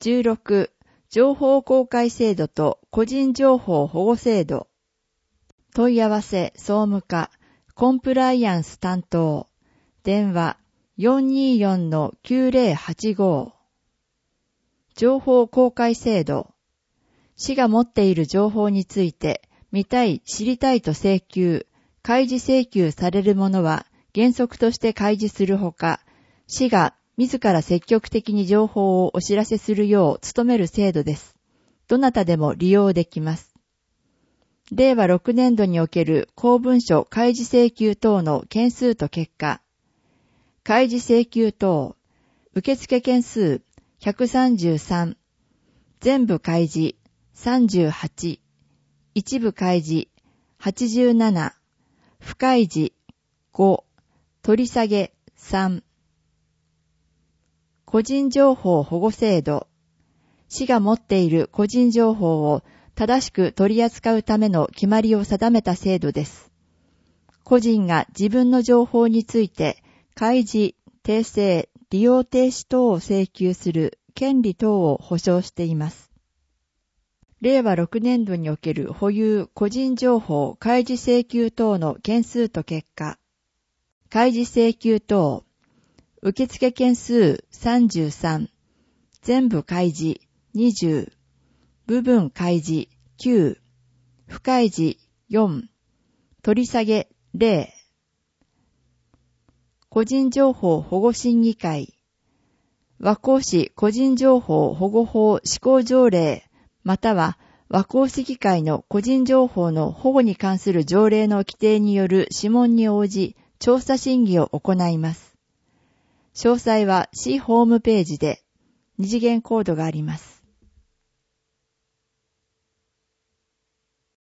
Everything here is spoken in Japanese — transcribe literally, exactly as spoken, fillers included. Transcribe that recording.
じゅうろく、情報公開制度と個人情報保護制度。問い合わせ総務課、コンプライアンス担当、電話 よんにーよんのきゅうぜろはちご。情報公開制度。市が持っている情報について、見たい、知りたいと請求、開示請求されるものは原則として開示するほか、市が自ら積極的に情報をお知らせするよう努める制度です。どなたでも利用できます。れいわろくねんどにおける公文書開示請求等の件数と結果。開示請求等、受付件数ひゃくさんじゅうさん、全部開示さんじゅうはち、一部開示はちじゅうなな、不開示ご、取り下げさん。個人情報保護制度。市が持っている個人情報を正しく取り扱うための決まりを定めた制度です。個人が自分の情報について開示、訂正、利用停止等を請求する権利等を保障しています。れいわろくねんどにおける保有個人情報開示請求等の件数と結果。開示請求等、受付件数さんじゅうさん、全部開示にじゅう、部分開示きゅう、不開示よん、取り下げゼロ。個人情報保護審議会。和光市個人情報保護法施行条例、または和光市議会の個人情報の保護に関する条例の規定による諮問に応じ、調査審議を行います。詳細は市ホームページで二次元コードがあります。